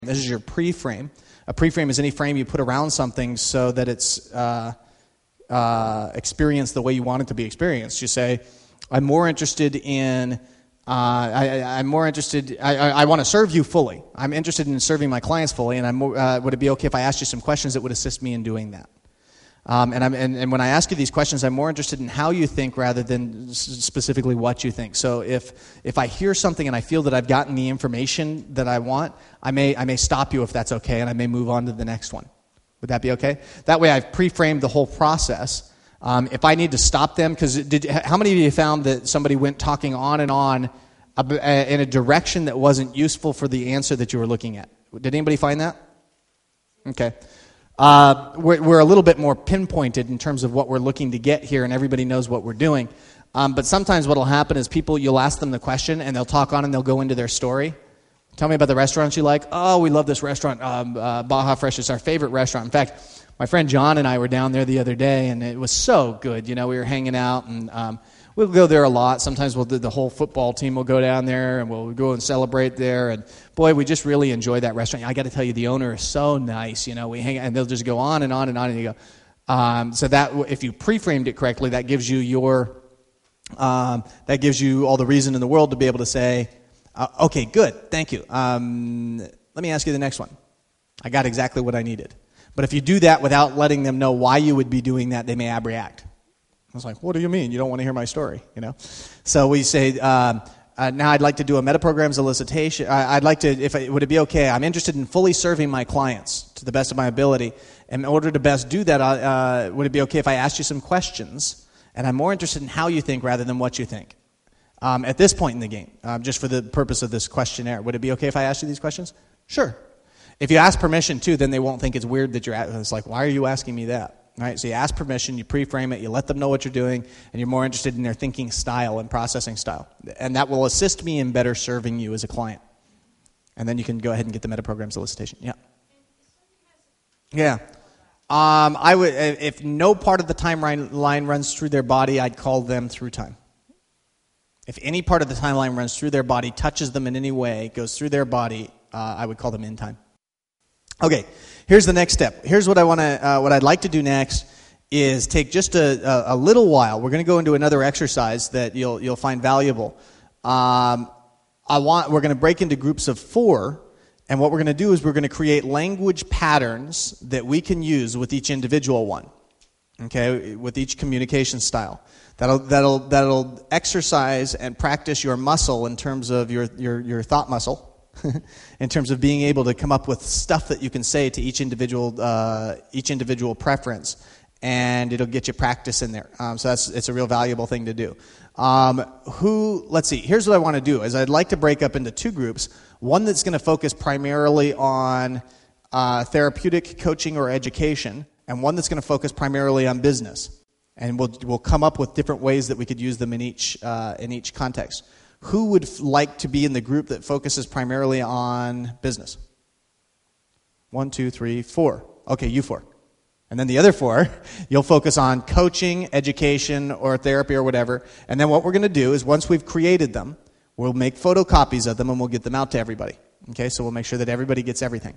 This is your pre-frame. A pre-frame is any frame you put around something so that it's experienced the way you want it to be experienced. You say, I'm more interested in, I want to serve you fully. I'm interested in serving my clients fully, and would it be okay if I asked you some questions that would assist me in doing that? And when I ask you these questions, I'm more interested in how you think rather than specifically what you think. So if I hear something and I feel that I've gotten the information that I want, I may stop you if that's okay, and I may move on to the next one. Would that be okay? That way I've pre-framed the whole process. If I need to stop them, because how many of you found that somebody went talking on and on in a direction that wasn't useful for the answer that you were looking at? Did anybody find that? Okay. We're a little bit more pinpointed in terms of what we're looking to get here, and everybody knows what we're doing. But sometimes what will happen is you'll ask them the question, and they'll talk on and they'll go into their story. Tell me about the restaurants you like. Oh, we love this restaurant. Baja Fresh is our favorite restaurant. In fact, my friend John and I were down there the other day, and it was so good. You know, we were hanging out, and we'll go there a lot. Sometimes the whole football team will go down there, and we'll go and celebrate there. And boy, we just really enjoy that restaurant. I got to tell you, the owner is so nice. You know, we hang out, and they'll just go on and on and on, and you go. So that if you pre-framed it correctly, that gives you all the reason in the world to be able to say, okay, good, thank you. Let me ask you the next one. I got exactly what I needed. But if you do that without letting them know why you would be doing that, they may abreact. I was like, what do you mean? You don't want to hear my story, you know? So we say, now I'd like to do a metaprogram solicitation. Would it be okay? I'm interested in fully serving my clients to the best of my ability. And in order to best do that, would it be okay if I asked you some questions? And I'm more interested in how you think rather than what you think. At this point in the game, just for the purpose of this questionnaire, would it be okay if I asked you these questions? Sure. If you ask permission too, then they won't think it's weird that it's like, why are you asking me that? Right? So you ask permission, you pre-frame it, you let them know what you're doing, and you're more interested in their thinking style and processing style. And that will assist me in better serving you as a client. And then you can go ahead and get the metaprogram solicitation. Yeah. Yeah. I would, if no part of the timeline runs through their body, I'd call them through time. If any part of the timeline runs through their body, touches them in any way, goes through their body, I would call them in time. Okay, here's the next step. Here's what what I'd like to do next is take just a little while. We're going to go into another exercise that you'll find valuable. We're going to break into groups of 4, and what we're going to do is we're going to create language patterns that we can use with each individual one. Okay, with each communication style. That'll exercise and practice your muscle in terms of your thought muscle. In terms of being able to come up with stuff that you can say to each individual preference, and it'll get you practice in there. So it's a real valuable thing to do. Let's see. Here's what I want to do: is I'd like to break up into 2 groups. One that's going to focus primarily on therapeutic coaching or education, and one that's going to focus primarily on business. And we'll come up with different ways that we could use them in each context. Who would like to be in the group that focuses primarily on business? 1, 2, 3, 4. Okay, you 4. And then the other 4, you'll focus on coaching, education, or therapy or whatever. And then what we're going to do is once we've created them, we'll make photocopies of them and we'll get them out to everybody. Okay, so we'll make sure that everybody gets everything.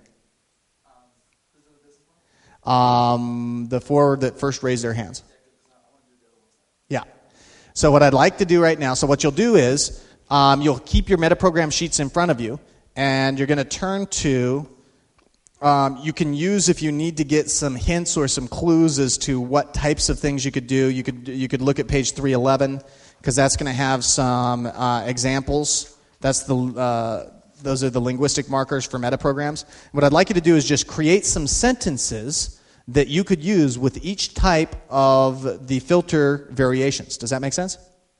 The 4 that first raised their hands. Yeah. So what I'd like to do right now, so what you'll do is you'll keep your metaprogram sheets in front of you, and you're going to turn to, you can use if you need to get some hints or some clues as to what types of things you could do. You could look at page 311, because that's going to have some examples. Those are the linguistic markers for metaprograms. What I'd like you to do is just create some sentences that you could use with each type of the filter variations. Does that make sense?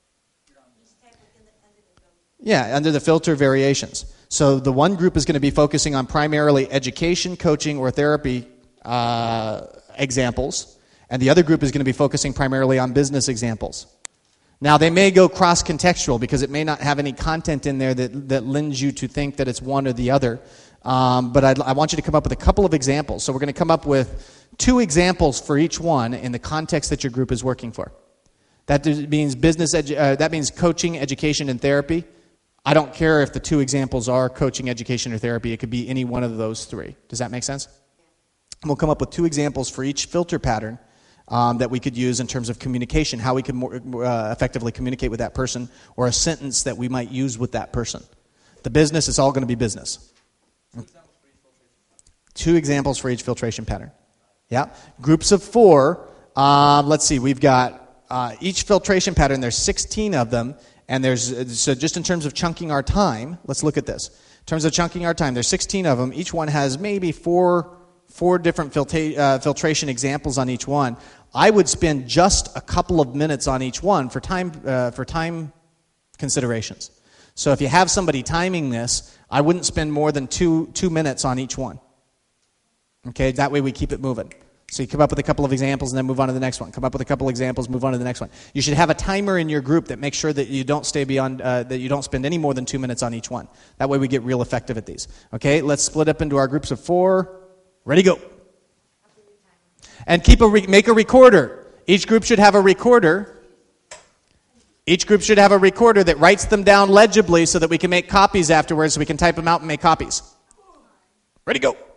Yeah, under the filter variations. So the one group is going to be focusing on primarily education, coaching, or therapy examples, and the other group is going to be focusing primarily on business examples. Now, they may go cross-contextual because it may not have any content in there that lends you to think that it's one or the other. But I want you to come up with a couple of examples. So we're going to come up with 2 examples for each one in the context that your group is working for. That means that means coaching, education, and therapy. I don't care if the two examples are coaching, education, or therapy. It could be any one of those three. Does that make sense? And we'll come up with two examples for each filter pattern that we could use in terms of communication, how we could more effectively communicate with that person, or a sentence that we might use with that person. The business, it's all going to be business. Two examples for each filtration pattern. Yeah. Groups of 4. Let's see. We've got each filtration pattern. There's 16 of them. And so just in terms of chunking our time, let's look at this. In terms of chunking our time, there's 16 of them. Each one has maybe four different filtration examples on each one. I would spend just a couple of minutes on each one for time considerations. So if you have somebody timing this, I wouldn't spend more than two minutes on each one. Okay, that way we keep it moving. So you come up with a couple of examples and then move on to the next one. Come up with a couple of examples, move on to the next one. You should have a timer in your group that makes sure that you don't stay beyond, that you don't spend any more than 2 minutes on each one. That way we get real effective at these. Okay, let's split up into our groups of 4. Ready, go. And make a recorder. Each group should have a recorder. Each group should have a recorder that writes them down legibly so that we can make copies afterwards, so we can type them out and make copies. Ready, go.